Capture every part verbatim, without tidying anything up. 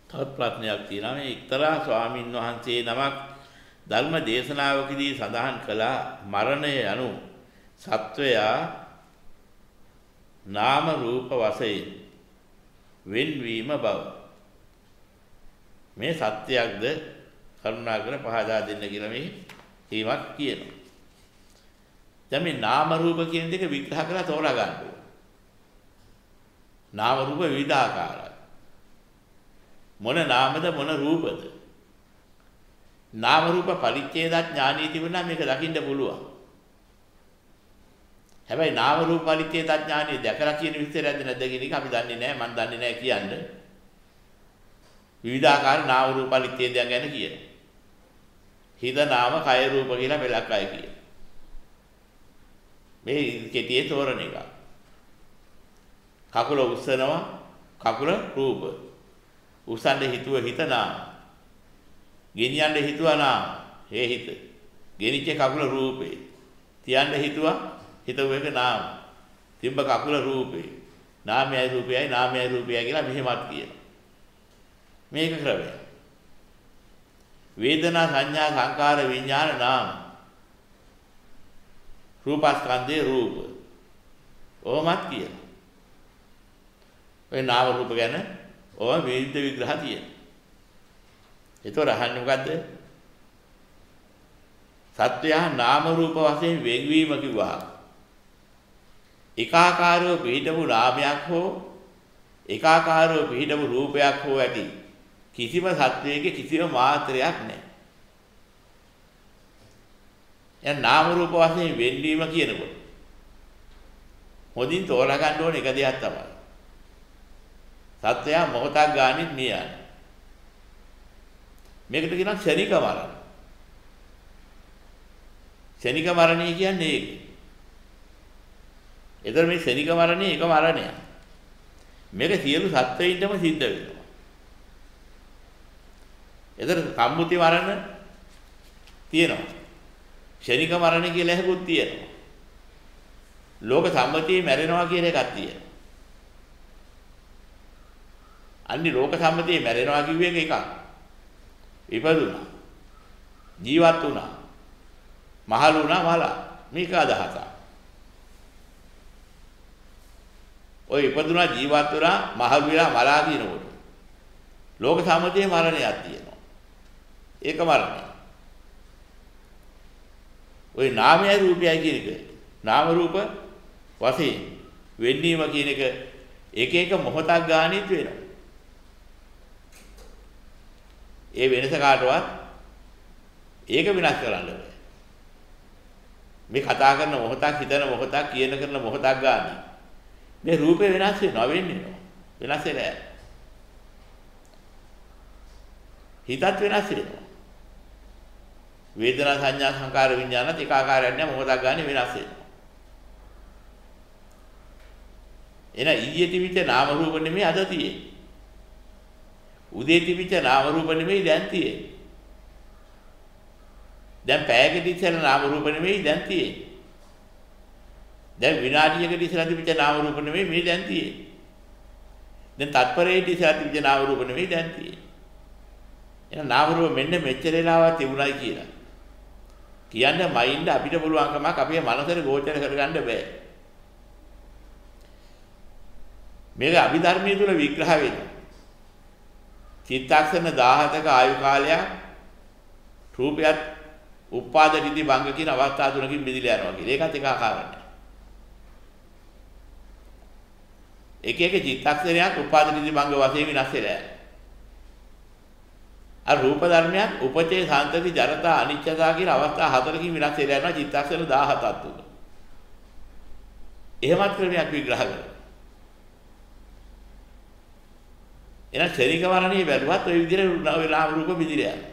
තවත් ප්‍රශ්නයක් තියෙනවා. මේ එක්තරා ස්වාමින් වහන්සේ නමක් ධර්ම දේශනාවකදී සඳහන් කළා මරණය යනු සත්වයා නාම රූප වශයෙන් වෙන්වීම බව. මේ සත්‍යයක්ද කරුණාකර පහදා දෙන්න කියලා මේ කීමක් කියනවා. දැන් මේ නාම රූප කියන දෙක විග්‍රහ කරලා තෝරා ගන්න ඕනේ. නාම රූප විවිධාකාරයි. මොන නාමද මොන රූපද? නාම රූප පරිච්ඡේද ඥානීය තිබුණා මේක දකින්න පුළුවන්. හැබැයි නාම රූප පරිච්ඡේද ඥානීය දැකලා කියන විස්තරයක්ද නැද්ද කියන එක අපි දන්නේ නැහැ. මම දන්නේ නැහැ කියන්නේ. විවිධාකාර නාම රූප පරිච්ඡේදයන් ගැන කියනවා. හිත නාම කය රූප කියලා පෙළක් අය කියන. මේ කෙටියේ තෝරන එක. කකුල උස්සනවා කකුල රූප. උස්සන්න හිතුව හිත නාම. ගෙනියන්න හිතුවා නාම. ඒ හිත. ගෙනිච්ච කකුල රූපේ. තියන්න හිතුවා හිතුව එක නාම. තිබ්බ කකුල රූපේ. නාමයයි රූපයයි නාමයයි රූපයයි කියලා මෙහෙමත් කියනවා. මේක ක්‍රමය. වේදනා සංඥා සංකාර විඥාන නාම. රූපස්කන්ධේ රූප. ඕමත් කියනවා. ඔය නාම රූප ගැන ඕම විවිධ විග්‍රහ තියෙනවා. ඒතොර අහන්නේ මොකද්ද? සත්‍යය නාම රූප වශයෙන් වෙන්වීම කිව්වා. ඒකාකාරව පිහිටපු නාමයක් හෝ ඒකාකාරව පිහිටපු රූපයක් හෝ ඇති කිසිම සත්‍යයක කිසිම මාත්‍රයක් නැහැ. එය නාම රූප වශයෙන් වෙන්වීම කියනකොට හොඳින් තෝරා ගන්න ඕන එක දෙයක් තමයි. සත්‍යය මොහොතක් ගානින් නියන. මේකට කියනවා ක්ෂණික මරණ. ක්ෂණික මරණය කියන්නේ ඒක. ඒතර මේ ක්ෂණික මරණය එක මරණයක්. මේක සියලු සත්වයින්ටම සිද්ධ වෙනවා. ඒතර සම්මුති මරණ තියෙනවා. ක්ෂණික මරණ කියලා එකකුත් තියෙනවා. ලෝක සම්මතියේ මැරෙනවා කියන එකක් තියෙනවා. අන්නේ ලෝක සම්මතියේ මැරෙනවා කිව්ව එක එකක්. ඉපදුණා. ජීවත් වුණා. මහලු වුණා මලා. මේක අදහසක්. ඔය ඉපදුණා ජීවත් වුණා මහලු වෙලා මලා කියනකොට ලෝක සම්මතියේ මරණයක් තියෙනවා. ඒක මරණය. ඔය නාමයයි රූපයයි කියන එක නාම රූප වශයෙන් වෙන්නීම කියන එක එක එක මොහොතක් ගානින් වෙනවා. ඒ වෙනස කාටවත් ඒක විනාශ කරන්න බෑ. මේ කතා කරන මොහොතක් හිතන මොහොතක් කියන කරන මොහොතක් ගානින් මේ රූපේ වෙනස් වෙනවා වෙන්නේ නෝ. වෙනස් වෙලා හිතත් වෙනස් වෙනවා. වේදනා සංඥා සංකාර විඥානත් එක ආකාරයක් නෑ මොහොතක් ගානේ වෙනස් වෙනවා. එන ඊයේ තිබිච්ච නාම රූප නෙමෙයි අද තියෙන්නේ. උදේ තිබිච්ච නාම රූප නෙමෙයි දැන් තියෙන්නේ. දැන් පැයකදී ඉස්සෙල්ලා නාම රූප නෙමෙයි දැන් තියෙන්නේ. දැන් විනාඩියකදී ඉස්සෙල්ලා තිබිච්ච නාම රූප නෙමෙයි මේ දැන් තියෙන්නේ. දැන් තත්පරයේදී ඉස්සෙල්ලා තිබිච්ච නාම රූප නෙමෙයි දැන් තියෙන්නේ. එහෙනම් නාම රූප මෙන්න මෙච්චර වෙලාවක් තිබුණයි කියලා. කියන්නේ මයින්ඩ් අපිට පුළුවන් කමක් අපේ මනසට ගෝචර කරගන්න බෑ. මේක අභිධර්මයේ තුල විග්‍රහ වෙනවා. චිත්තක්ෂණ දහසක ආයු කාලයක් රූපයත් උපාද නිදි භංග කියන අවස්ථා තුනකින් බෙදලා යනවා කියලා. ඒකත් එක ආකාරයක්. එක එක චිත්තක්ෂණයක් උපාද නිදි භංග වශයෙන් විනාශ වෙලා යනවා. අර රූප ධර්මයන් උපචේ සාන්තති ජරතා අනිච්චතා කියන අවස්ථා හතරකින් විනාශ වෙලා යනවා චිත්තක්ෂණ දහසක් තුන. එහෙමත් ක්‍රමයක් විග්‍රහ කරනවා. එන ශරීර වර්ණයේ බැලුවත් ওই විදිහට නාම රූප බෙදිලා යනවා.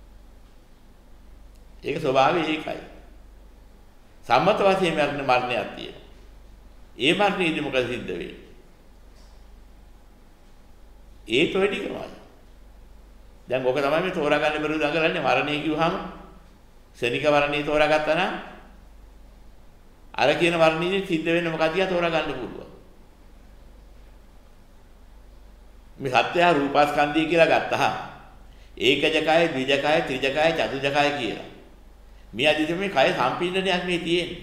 ඒක ස්වභාවය ඒකයි. සම්මත වශයෙන් මරණ මරණයක් තියෙනවා. ඒ මරණයේදී මොකද සිද්ධ වෙන්නේ? ඒ තොයිටිකමයි. දැන් ඔක තමයි මේ තෝරා ගන්න බැරුව දඟලන්නේ මරණය කිව්වහම ශනික මරණය තෝරාගත්තා නම් අර කියන මරණයේදී සිද්ධ වෙන්නේ මොකක්ද කියලා තෝරා ගන්න පුළුවන්. මේ සත්‍යය රූපස්කන්ධය කියලා ගත්තහම ඒකජ කය, ද්විජ කය, ත්‍රිජ කය, චතුජ කය කියලා. මේ අදිට මේ කය සම්පීඩනයක් මේ තියෙන්නේ.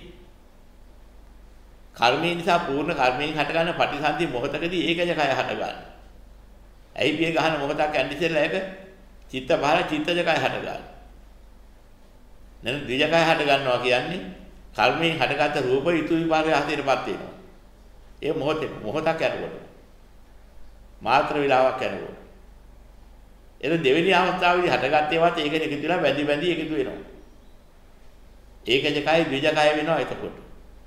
කර්මය නිසා පූර්ණ කර්මයෙන් හටගන්න පටිසන්ධි මොහතකදී ඒකජ කය හටගන්නවා. ඇයි පිය ගහන මොහතක් යන්නේ ඉතින්ලා ඒක චිත්ත බාහිර චිත්තජ කය හටගන්නවා. නේද? ද්විජ කය හට ගන්නවා කියන්නේ කර්මයෙන් හටගත්ත රූප ඊතු විභාගය හදේටපත් වෙනවා. ඒ මොහොතේ මොහොතක් යනකොට මාත්‍ර වේලාවක් යනකොට එන දෙවෙනි අවස්ථාවේදී හටගත්තේ වත් ඒකෙන් එකතු වෙලා බැඳි බැඳි එකතු වෙනවා. ඒකජ කය ද්විජ කය වෙනවා එතකොට.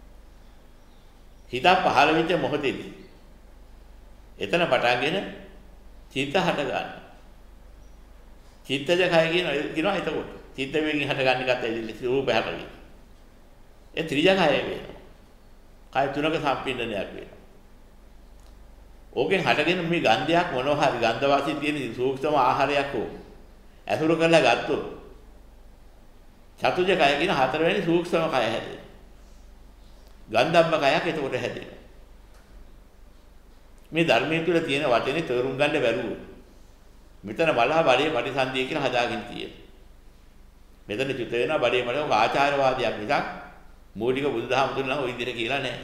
හිත පහළ වෙච්ච මොහොතේදී එතන පටන්ගෙන චිත්ත හට ගන්නවා. චිත්තජ කය කියන කියනවා එතකොට. චිත්ත වේගයෙන් හට ගන්න එකත් ඇවිල්ලා රූප හැටවි. ඒ ත්‍රිජ කය වෙනවා. කය තුනක සම්පින්දනයක් වෙනවා. ඕකෙන් හටගෙන මේ ගන්ධයක් මොනවා හරි ගන්ධ වාසී තියෙන සූක්ෂම ආහාරයක් හෝ ඇසුරු කරලා ගත්තොත් චතුජ කය කියන හතරවෙනි සූක්ෂම කය හැදෙනවා. ගන්ධබ්බ කයක් එතකොට හැදෙනවා. මේ ධර්මයේ තුල තියෙන වචනේ තේරුම් ගන්න බැරුව මෙතන බලහ බඩේ පරිසන්දිය කියලා හදාගෙන තියෙනවා. මෙතන චුත වෙනවා බඩේ බඩේ ඔක ආචාරවාදයක් මිසක් මූලික බුදුදහම තුල නම් ওই විදිහට කියලා නැහැ.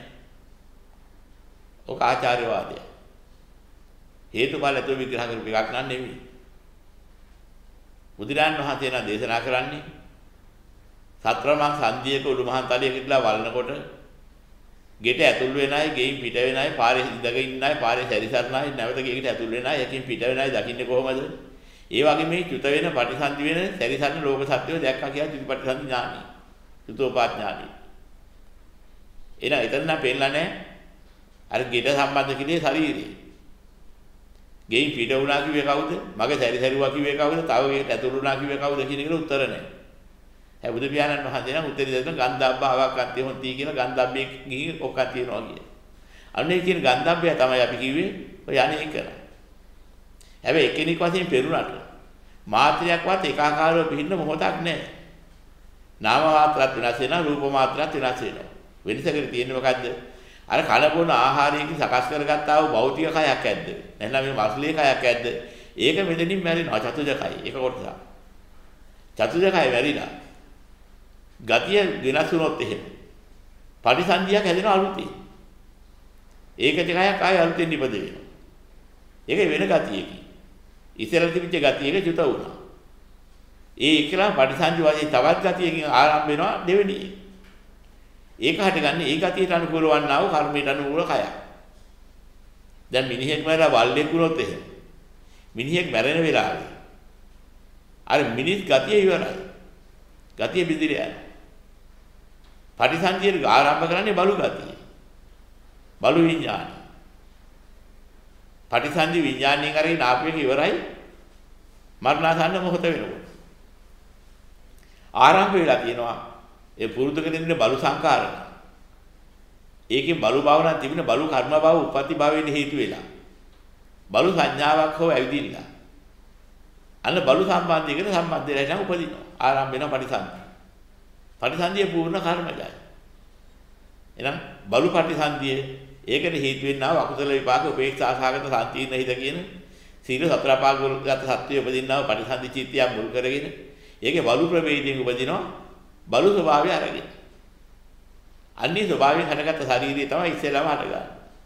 ඔක ආචාරවාදය. හේතුඵල ඇතුළු විග්‍රහ කරපු එකක් නන් නෙවෙයි. බුදුරජාණන් වහන්සේ නම් දේශනා කරන්නේ සතරමං සන්ධියක උළුමහන් තලියක ඉඳලා වළනකොට ගෙට ඇතුල් වෙන අය, ගෙයින් පිට වෙන අය, පාරේ ඉඳගෙන ඉන්න අය, පාරේ සැරිසරන අය, නැවත ගෙකට ඇතුල් වෙන අය, යකින් පිට වෙන අය දකින්නේ කොහොමද? ඒ වගේ මේ චුත වෙන පටිසන්ධි වෙන සැරිසරන ලෝක සත්‍යය දැක්කා කියලා චුති පටිසන්ධි ඥානයි. චුතෝපාත් ඥානයි. එන එතන නම් පෙන්නලා නැහැ. අර ගෙට සම්බන්ධ කිලේ ශරීරය. ගෙයින් පිට වුණා කිව්වේ කවුද? මගේ සැරිසරුවා කිව්වේ කවුද? තව ගෙට ඇතුල් වුණා කිව්වේ කවුද කියන එකට උත්තර නැහැ. ඒ බුදු පියාණන් වහන්සේ නම් උත්තර දෙන්න ගන්ධබ්බාවක් අත්‍ය හොන්ති කියලා ගන්ධබ්බේ ගිහින් ඔක්ක තියනවා කිය. අන්නේ කියන ගන්ධබ්බය තමයි අපි කිව්වේ ඔය අනේ කරා. හැබැයි එකිනෙක වශයෙන් පෙරුණාට මාත්‍රයක්වත් ඒකාකාරව පිහින්න මොහොතක් නැහැ. නාම මාත්‍රත් වෙනස් වෙනවා, රූප මාත්‍රත් වෙනස් වෙනවා. වෙනසකට තියෙන්නේ මොකද්ද? අර කන බොන ආහාරයෙන් සකස් කරගත්තා වූ භෞතික කයක් ඇද්ද? නැත්නම් මේ මස්ලී කයක් ඇද්ද? ඒක මෙතනින් මැරෙනවා චතුජ කය. ඒක කොටසක්. චතුජ කය මැරිලා ගතිය වෙනස් වුණොත් එහෙම පරිසන්දියක් හැදෙන අලුතෙන්. ඒකජ කයක් ආය අලුතෙන් ඉපද වෙනවා. ඒක වෙන ගතියකින්. ඉස්සරහ තිබිච්ච ගතියක චුත වුණා. ඒ එකලා පරිසන්දි වශයෙන් තවත් ගතියකින් ආරම්භ වෙනවා දෙවෙනි. ඒක හටගන්නේ ඒ ගතියට අනුකූල වන්නා වූ කර්මයට අනුකූල කයක්. දැන් මිනිහෙක් මරලා වල්ලෙක් වුණොත් එහෙම. මිනිහෙක් මැරෙන වෙලාවේ අර මිනිස් ගතිය ඉවරයි. ගතිය බිඳිලා යනවා. පටිසන්ධියට ආරම්භ කරන්නේ බලු ගතිය. බලු විඥානය. පටිසන්ධි විඥානයෙන් කරේ නාපියක ඉවරයි. මරණාසන්න මොහොත වෙනකොට. ආරම්භ වෙලා තියෙනවා ඒ පුරුදු කරගෙන ඉන්න බලු සංකාරක. ඒකේ බලු භාවනා තිබෙන බලු කර්ම භාව උපපති භාවයෙන් හේතු වෙලා. බලු සංඥාවක් හෝ ඇවිදින්න. අන්න බලු සම්බන්ධයකට සම්බන්ධ වෙලා නම් උපදිනවා. ආරම්භ වෙන පටිසන්ධි. පටිසන්ධිය පූර්ණ කර්මජයි. එහෙනම් බලු පටිසන්ධිය ඒකට හේතු වෙන්නා වූ අකුසල විපාක උපේක්ෂා සාගත සාන්තින හිත කියන සීල සතර පාගලගත සත්‍යය උපදින්නා වූ පටිසන්ධි චිත්තය මුල් කරගෙන ඒකේ බලු ප්‍රවේදයෙන් උපදිනවා බලු ස්වභාවය අරගෙන. අන්නේ ස්වභාවයෙන් හටගත්ත ශරීරය තමයි ඉස්සෙල්ලාම හටගන්නේ.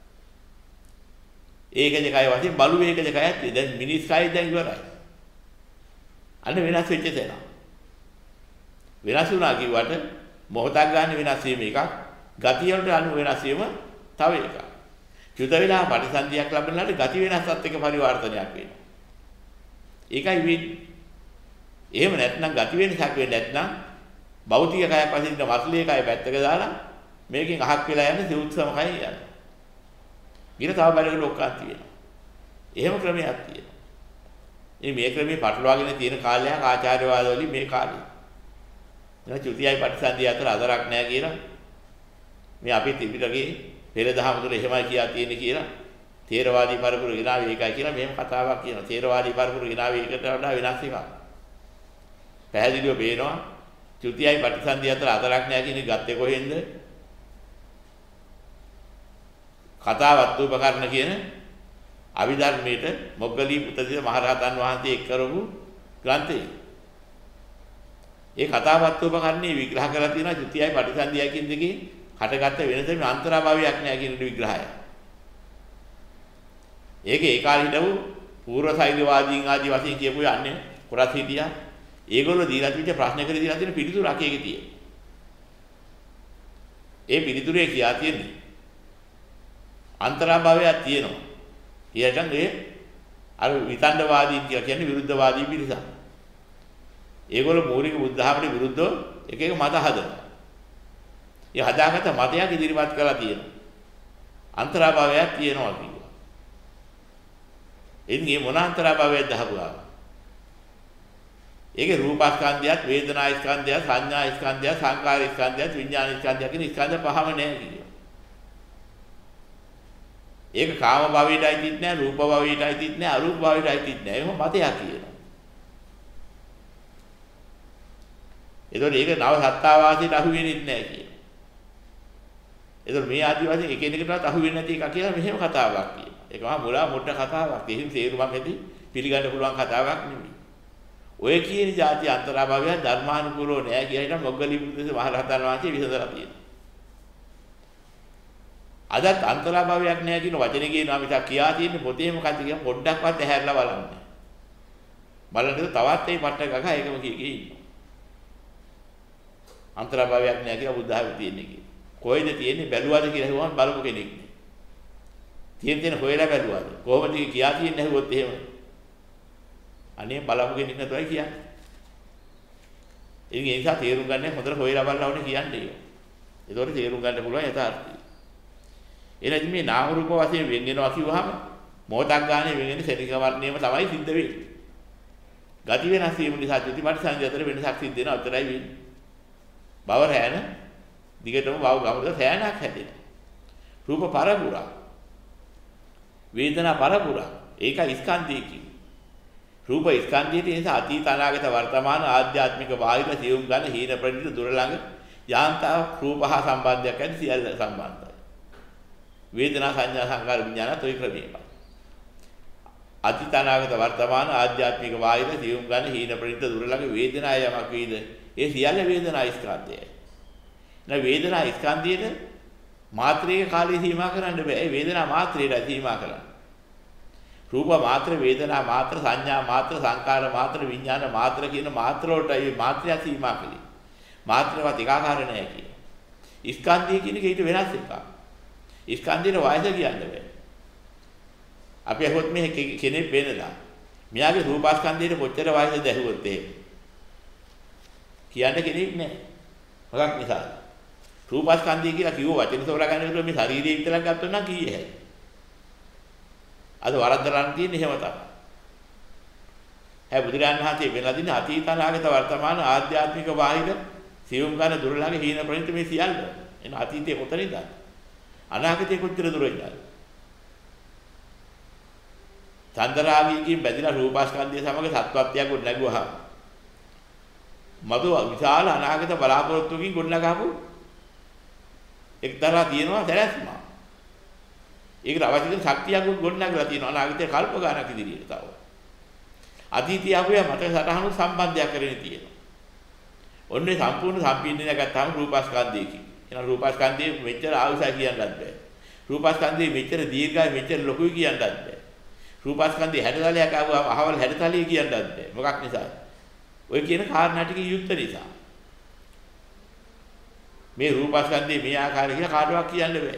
ඒකජ කය වශයෙන් බලු ඒකජ කයත් දැන් මිනිස් කය දැන් ඉවරයි. අන්න වෙනස් වෙච්ච තැන. වෙනස් වුණා කිව්වට මොහොතක් ගන්න වෙනස් වීම එකක්. ගතිය වලට අනුව වෙනස් වීම තව එකක්. චුත වෙලා පරිසන්දියක් ලැබෙනාට ගති වෙනසත් එක්ක පරිවර්තනයක් වෙනවා. ඒකයි වෙන්නේ. එහෙම නැත්නම් ගති වෙනසක් වෙන්නේ නැත්නම් භෞතික කයක් වශයෙන් ඉන්න මස්ලී කය පැත්තක දාලා මේකෙන් අහක් වෙලා යන සිවුත්සම කය යනවා. ඊට තව බැලකට ඔක්කක් තියෙනවා. එහෙම ක්‍රමයක් තියෙනවා. මේ මේ ක්‍රමේ පටලවාගෙන තියෙන කාලයක් ආචාර්යවාද වලින් මේ කාලේ. දැන් චුතියයි පටිසන්ධිය අතර අදරක් නැහැ කියලා මේ අපි ත්‍රිපිටකයේ පෙර දහම තුළ එහෙමයි කියලා තියෙන්නේ කියලා තේරවාදී පරපුර ගෙනාවේ ඒකයි කියලා මෙහෙම කතාවක් කියනවා. තේරවාදී පරපුර ගෙනාවේ ඒකට වඩා වෙනස් එකක්. පැහැදිලිව පේනවා චුතියයි පටිසන්ධිය අතර අදරක් නැහැ කියන එක ගත්තේ කොහෙන්ද? කතාවත් උපකරණ කියන අභිධර්මයේ මොග්ගලී පුත්තිස මහරහතන් වහන්සේ එක් කරපු ග්‍රන්ථය. ඒ කතාවත්ෝපකරණේ විග්‍රහ කරලා තියෙනවා ත්‍ෘතියයි පටිසන්ධියයි කියන දෙකේ හටගත්ත වෙනස මේ අන්තරාභාවයක් නෑ කියන විග්‍රහය. ඒකේ ඒ කාලේ හිටපු පූර්ව සෛන්‍යවාදීන් ආදී වශයෙන් කියපු යන්නේ කොටස් හිටියා. ඒගොල්ලෝ දීලා තිබිච්ච ප්‍රශ්න කරේ දීලා තියෙන පිළිතුරක් ඒකේ තියෙන. ඒ පිළිතුරේ කියා තියෙන්නේ අන්තරාභාවයක් තියෙනවා. ඊයටන් ඒ අර විතණ්ඩවාදීන් කියලා කියන්නේ විරුද්ධවාදී පිරිසක්. ඒගොල්ලෝ මූලික බුද්ධ ධර්මයට විරුද්ධව එක එක මත හදනවා. ඒ හදාගත්ත මතයක් ඉදිරිපත් කරලා තියෙනවා. අන්තරාභාවයක් තියෙනවා කිව්වා. එන්නේ මොන අන්තරාභාවයක්ද අහපුවා. ඒකේ රූපස්කන්ධයත් වේදනාස්කන්ධයත් සංඥාස්කන්ධයත් සංකාරස්කන්ධයත් විඥානස්කන්ධයත් කියන ස්කන්ධ පහම නැහැ කියනවා. ඒක කාම භවයටයි තිත් නැහැ, රූප භවයටයි තිත් නැහැ, අරූප භවයටයි තිත් නැහැ. එහෙම මතයක් කියනවා. ඒතකොට ඒක නව සත්තාවාසයට අහු වෙන්නේ නැහැ කියනවා. ඒතකොට මේ ආදි වශයෙන් එකිනෙකටවත් අහු වෙන්නේ නැති එක කියලා මෙහෙම කතාවක් කියනවා. ඒක මහා මුලා මොට්ට කතාවක්. එහෙම තේරුමක් ඇති පිළිගන්න පුළුවන් කතාවක් නෙමෙයි. ඔය කියන જાති අන්තරාභාවය ධර්මානුකූලව නෑ කියලා හිටන් මොග්ගලී පුත්තිස මහරහතන් වහන්සේ විසඳලා තියෙනවා. අදත් අන්තරාභාවයක් නෑ කියන වචනේ කියනවා මිසක් කියා තියෙන්නේ පොතේ මොකද්ද කියන පොඩ්ඩක්වත් ඇහැරලා බලන්න. බලනකොට තවත් ඒ පට්ට ගගහ ඒකම කිය කී ඉන්නවා. අන්තරාභාවයක් නෑ කියලා බුද්ධාවේ තියෙන්නේ කිය. කොයිද තියෙන්නේ බැලුවාද කියලා හිතුවම බලපු කෙනෙක් නේ. තියෙන තියෙන හොයලා බැලුවාද? කොහොමද කියා තියෙන්නේ ඇහුවොත් එහෙම. අනේ බලමු කෙනෙක් නේදයි කියන්නේ. ඒ නිසා තේරුම් ගන්න හොඳට හොයලා බලලා ඕනේ කියන්නේ ඒක. ඒතකොට තේරුම් ගන්න පුළුවන් යථාර්ථය. එනදි මේ නාම රූප වශයෙන් වෙන් වෙනවා කිව්වහම මොහොතක් ගානේ වෙන් වෙන ශරීර වර්ණයම තමයි සිද්ධ වෙන්නේ. ගති වෙනස් වීම නිසා ත්‍රිපටි සංජය අතර වෙනසක් සිද්ධ වෙනවා අතරයි වෙන්නේ. බව රැන දිගටම බව ගමද සෑනක් හැදෙනවා. රූප පරපුරා. වේදනා පරපුරා. ඒකයි ස්කන්ධය කියන්නේ. රූප ස්කන්ධයේ තියෙන අතීත අනාගත වර්තමාන ආධ්‍යාත්මික බාහිර සියුම් ගන්න හීන ප්‍රණීත දුර ළඟ යාන්තා රූප හා සම්බන්ධයක් ඇති සියල්ල සම්බන්ධයි. වේදනා සංඥා සංකාර විඥානත් ඔය ක්‍රමයේම. අතීත අනාගත වර්තමාන ආධ්‍යාත්මික බාහිර සියුම් ගන්න හීන ප්‍රණීත දුර ළඟ වේදනා යමක් වේද ඒ සියල්ල වේදනා ස්කන්ධයයි. නැ වේදනා ස්කන්ධයේ මාත්‍රික කාලේ සීමා කරන්න බෑ. ඒ වේදනා මාත්‍රයට සීමා කරන්න. රූප මාත්‍ර, වේදනා මාත්‍ර, සංඥා මාත්‍ර, සංකාර මාත්‍ර, විඥාන මාත්‍ර කියන මාත්‍ර වලට මේ මාත්‍රය සීමා කළේ. මාත්‍රවත් ඒකාකාර නැහැ කියන. ස්කන්ධය කියන එක ඊට වෙනස් එකක්. ස්කන්ධයේ වයස කියන්න බෑ. අපි අහුවත් මේ කෙනෙක් වෙනදා. මෙයාගේ රූපස්කන්ධයේ කොච්චර වයසද ඇහුවොත් එහෙම. කියන්න කෙනෙක් නැහැ. මොකක් නිසාද? රූපස්කන්ධය කියලා කිව්ව වචන තෝරා ගන්න විතර මේ ශරීරය විතරක් ගත්තොත් නම් කීයේ හැයි. අද වරද්දලන් තියෙන්නේ එහෙම තමයි. හැ බුදුරජාණන් වහන්සේ වෙනලා දින අතීත අනාගත වර්තමාන ආධ්‍යාත්මික බාහිර සියුම් ගන්න දුර ළඟ හීන ප්‍රණීත මේ සියල්ල. එන අතීතයේ කොතනද? අනාගතයේ කොච්චර දුරින්ද? චන්දරාගයෙන් බැඳිලා රූපස්කන්ධය සමග සත්වත්වයක් ගොඩ නැගුවා. මතු විශාල අනාගත බලාපොරොත්තුකින් ගොඩ නගාපු එක්තරා තියෙනවා සැලැස්ම. ඒකට අවශ්‍ය කරන ශක්තියක් ගොඩ නගලා තියෙනවා අනාගතයේ කල්ප ගානක් ඉදිරියට තව. අතීතය අපේ මට සටහනු සම්බන්ධයක් කරගෙන තියෙනවා. ඔන්නේ සම්පූර්ණ සම්පීඩනය ගත්තාම රූපස්කන්ධයකින්. එහෙනම් රූපස්කන්ධයේ මෙච්චර ආයුෂයි කියන්නත් බෑ. රූපස්කන්ධයේ මෙච්චර දීර්ඝයි මෙච්චර ලොකුයි කියන්නත් බෑ. රූපස්කන්ධයේ හැඩතලයක් ආවම අහවල් හැඩතලිය කියන්නත් බෑ. මොකක් නිසාද? ඔය කියන කාරණා ටික යුක්ත නිසා. මේ රූපස්කන්ධයේ මේ ආකාරය කියලා කාටවත් කියන්න බෑ.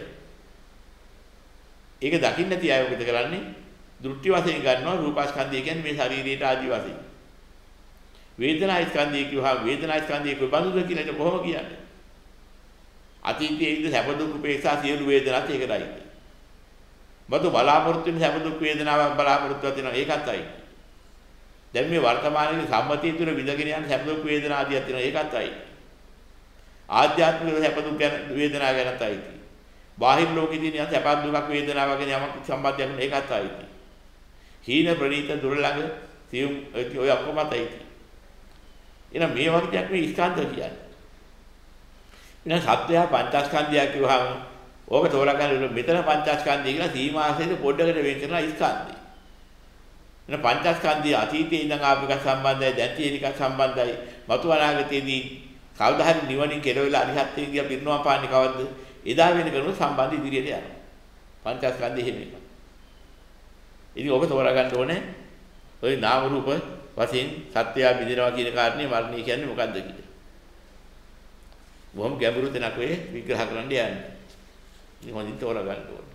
ඒක දකින්න නැති අය මොකද කරන්නේ? දෘෂ්ටි වශයෙන් ගන්නවා රූපස්කන්ධය කියන්නේ මේ ශරීරයට ආදි වශයෙන්. වේදනා ස්කන්ධය කියවහම වේදනා ස්කන්ධය කොබඳුද කියලා ඒක කොහොම කියන්නේ? අතීතයේ ඉඳ සැප දුක් උපේක්ෂා සියලු වේදනාත් ඒකටයි. මතු බලාපොරොත්තු වෙන සැප දුක් වේදනාවක් බලාපොරොත්තු වෙනවා ඒකත් අයි. දැන් මේ වර්තමානයේ සම්මතිය තුර විඳගෙන යන සැප දුක් වේදනා ආදියක් තියෙනවා ඒකත් අයි. ආධ්‍යාත්මික සැප දුක් වේදනා ගැනත් අයි. බාහිර ලෝකෙදී නියම සැප දුක් වේදනාවක් ගැන යමක් සම්බන්ධයක් නෙවෙයි ඒකත් අයි. හීන ප්‍රණීත දුර ළඟ සියුම් ඔය ඔක්කොමයි. එහෙනම් මේ වගේ දෙයක් මේ ස්කන්ධ කියන්නේ. එහෙනම් සත්‍යය පංචස්කන්ධය කියවහම ඕක තෝරගන්න මෙතන පංචස්කන්ධය කියලා සීමාසෙට පොඩ්ඩකට වෙන් කරලා ස්කන්ධය. එන පංචස්කන්ධය අතීතයේ ඉඳන් ආපු එක සම්බන්ධයි දැන් තියෙන එක සම්බන්ධයි. මතු අනාගතයේදී කවදා හරි නිවනින් කෙරෙවිලා අරිහත්ත්වයෙන් ගියා පිරිනවම් පාන්නේ කවද්ද? එදා වෙන කරන සම්බන්ධ ඉදිරියට යනවා. පංචස්කන්ධය එහෙම එක. ඉතින් ඔබ තෝරගන්න ඕනේ ඔය නාම රූප වශයෙන් සත්‍යය බිඳිනවා කියන කාරණේ මරණය කියන්නේ මොකද්ද කියලා. බොහොම ගැඹුරු දෙයක් වෙයි විග්‍රහ කරන්න යන්නේ. ඉතින් හොඳින් තෝරගන්න ඕනේ.